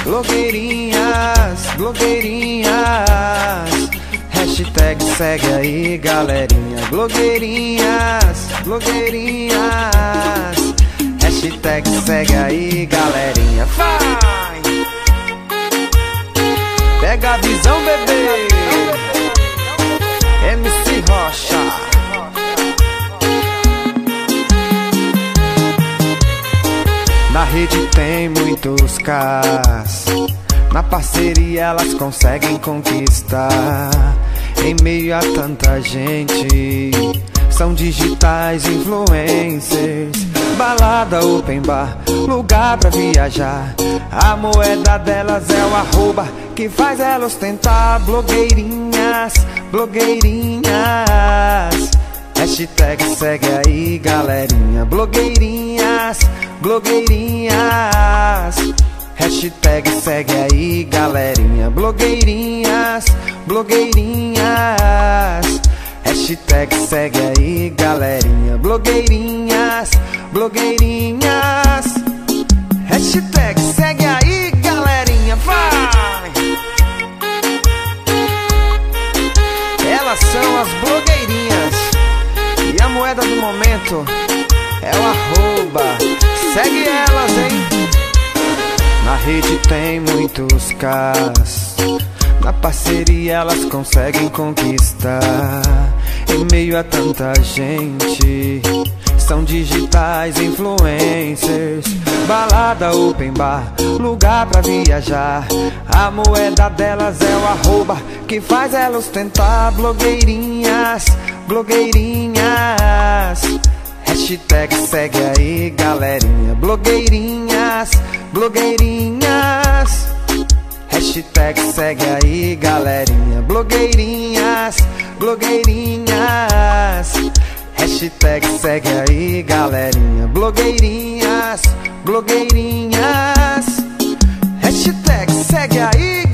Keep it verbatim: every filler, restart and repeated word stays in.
blogueirinhas, blogueirinhas. Hashtag segue aí, galerinha. Blogueirinhas, blogueirinhas. Hashtag segue aí, galerinha. Vai! Pega a visão, bebê. M C Rocha. Na rede tem muitos Ks, na parceria elas conseguem conquistar. Em meio a tanta gente, são digitais influencers. Balada, open bar, lugar pra viajar. A moeda delas é o arroba que faz elas ostentar. Blogueirinhas, blogueirinhas. Hashtag segue aí, galerinha. Blogueirinhas, blogueirinhas. Hashtag segue aí, galerinha. Blogueirinhas, blogueirinhas. Hashtag segue aí, galerinha. Blogueirinhas, blogueirinhas. Hashtag segue aí, galerinha. Vai! Elas são as blogueirinhas e a moeda do momento é o arroba. Segue elas, hein? Na rede tem muitos Ks, na parceria elas conseguem conquistar. Em meio a tanta gente, são digitais influencers. Balada, open bar, lugar pra viajar. A moeda delas é o arroba que faz elas ostentar. Blogueirinhas, blogueirinhas. Hashtag segue aí, galerinha. Blogueirinhas, blogueirinhas. Hashtag segue aí, galerinha. Blogueirinhas, blogueirinhas. Hashtag segue aí, galerinha. Blogueirinhas, blogueirinhas. Hashtag segue aí,